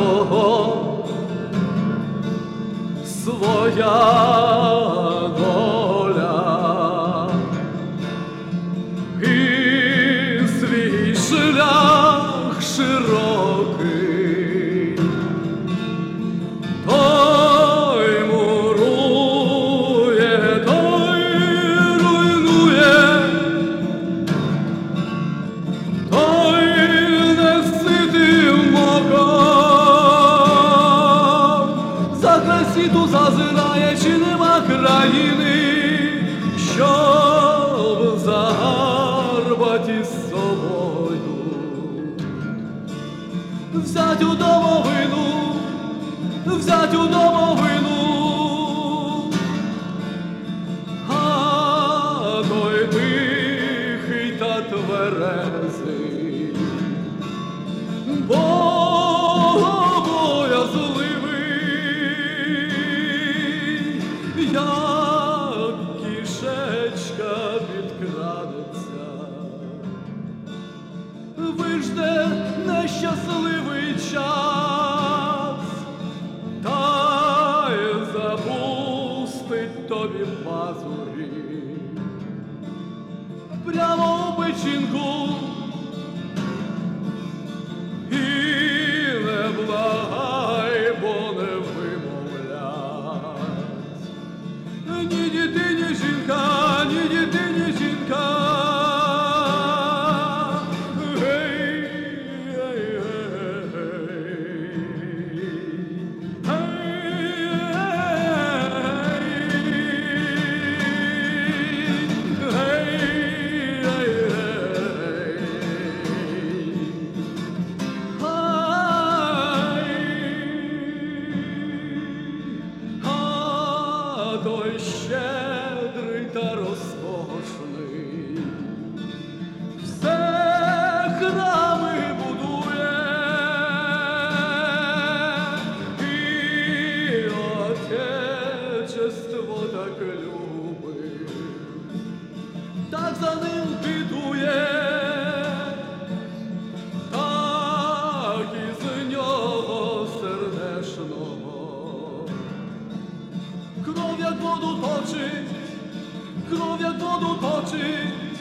кожного своя доля і свій шлях широкий. Той мурує, той руйнує, той неситим оком за край світу зазирає, чи нема країни, щоб загарбать із собою, взять у домовину, взять у домовину. А той тихий та тверезий, богобоязливий, як кішечка підкрадеться, вижде нещасливий час, та й запустить тобі пазурі прямо у печінку. І не благай, бо не вимовлять ні діти, ні жінка, ні діти, ні жінка. Той щедрий та розкошний все храми будує, і отечество так любить, так за ним підує, так із нього сердешного кров як воду точить, кров як воду точить,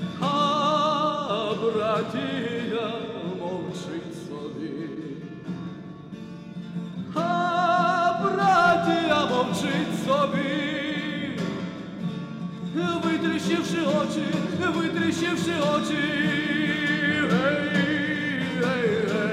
а братія мовчить собі, а братія мовчить собі, витріщивши очі, витріщивши очі. Гей, гей, гей.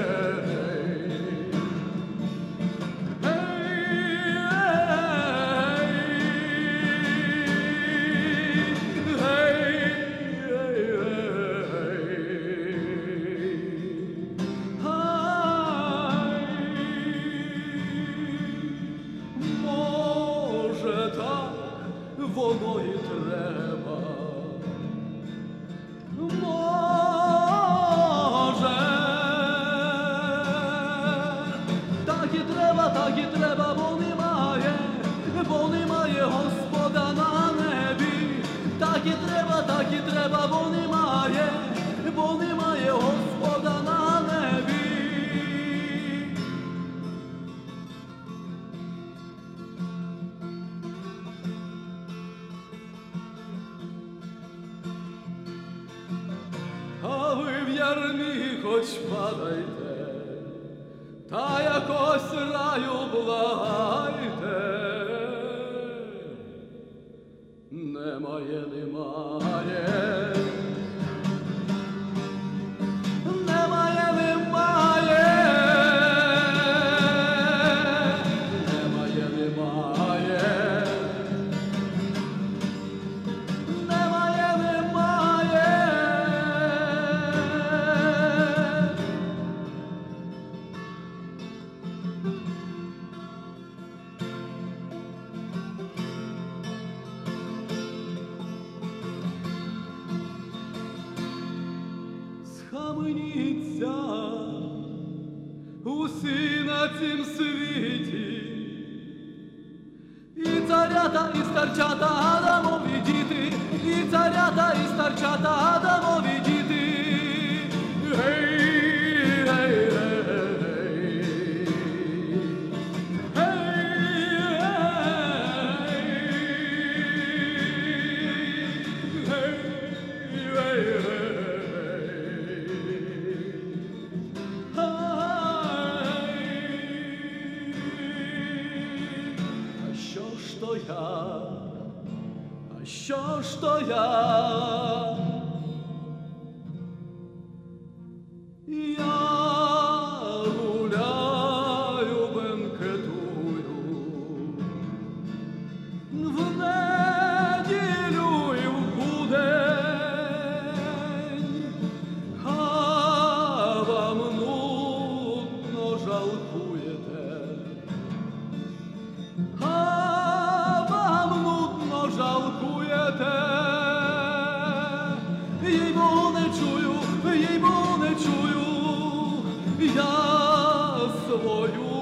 Воно і треба, може, так і треба, бо немає Господа на небі, так і треба, бо немає Господа на небі. А ви в ярмі хоч падайте, та якось раю благайте. Немає, немає, немає, немає, немає, немає. Схаменіться усі на цім світі, і царята, і старчата, Адамові діти, і царята, і старчата, Адамові діти. Гей, гей, гей, гей. що я. Я гуляю, бенкетую в неділю і в будень, а вам нудно жалкуєте, а вам нудно жалкуєте. Їй-бо не чую, їй-бо не чую я свою